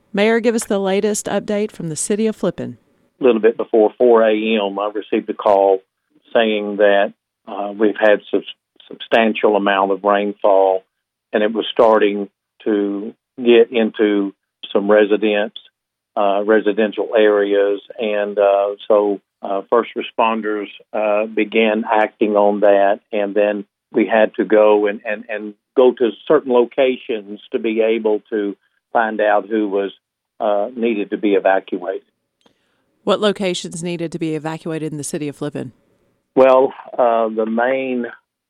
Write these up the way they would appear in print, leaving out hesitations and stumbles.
Mayor, give us the latest update from the city of Flippin. A little bit before 4 a.m., I received a call saying that we've had substantial amount of rainfall, and it was starting to get into some residential areas, and so first responders began acting on that, and then we had to go and go to certain locations to be able to find out who was needed to be evacuated. What locations needed to be evacuated in the city of Flippin? Well, the main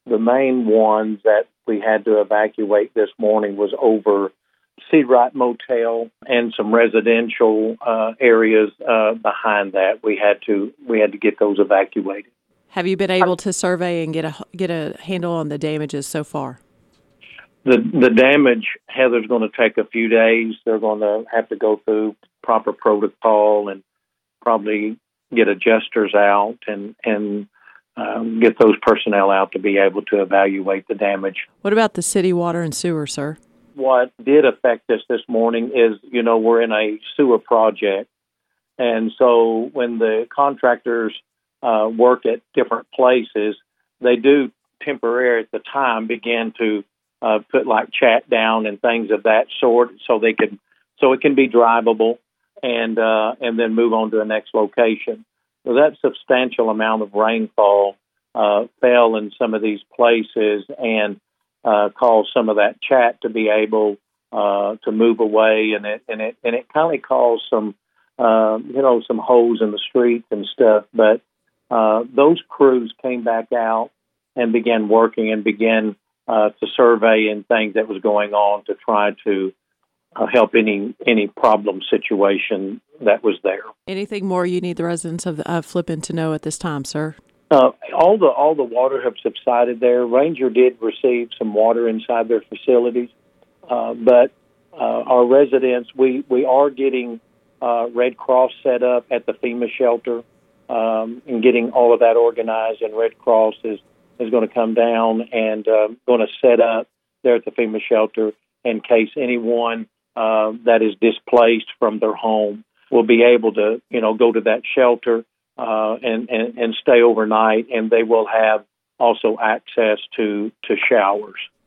ones that we had to evacuate this morning was over Seawright Motel and some residential areas behind that. We had to get those evacuated. Have you been able to survey and get a handle on the damages so far? The damage, Heather's going to take a few days. They're going to have to go through proper protocol and probably get adjusters out and get those personnel out to be able to evaluate the damage. What about the city water and sewer, sir? What did affect us this morning is, we're in a sewer project. And so when the contractors work at different places, they do temporarily at the time begin to put like chat down and things of that sort so it can be drivable and then move on to the next location. So that substantial amount of rainfall fell in some of these places and caused some of that chat to be able to move away, and it kind of caused some some holes in the streets and stuff. But those crews came back out and began working and began to survey and things that was going on to try to help any problem situation that was there. Anything more you need the residents of Flippin to know at this time, sir? All the water have subsided there. Ranger did receive some water inside their facilities, but our residents, we are getting Red Cross set up at the FEMA shelter and getting all of that organized, and Red Cross is going to come down and going to set up there at the FEMA shelter in case anyone that is displaced from their home will be able to, go to that shelter and stay overnight, and they will have also access to showers.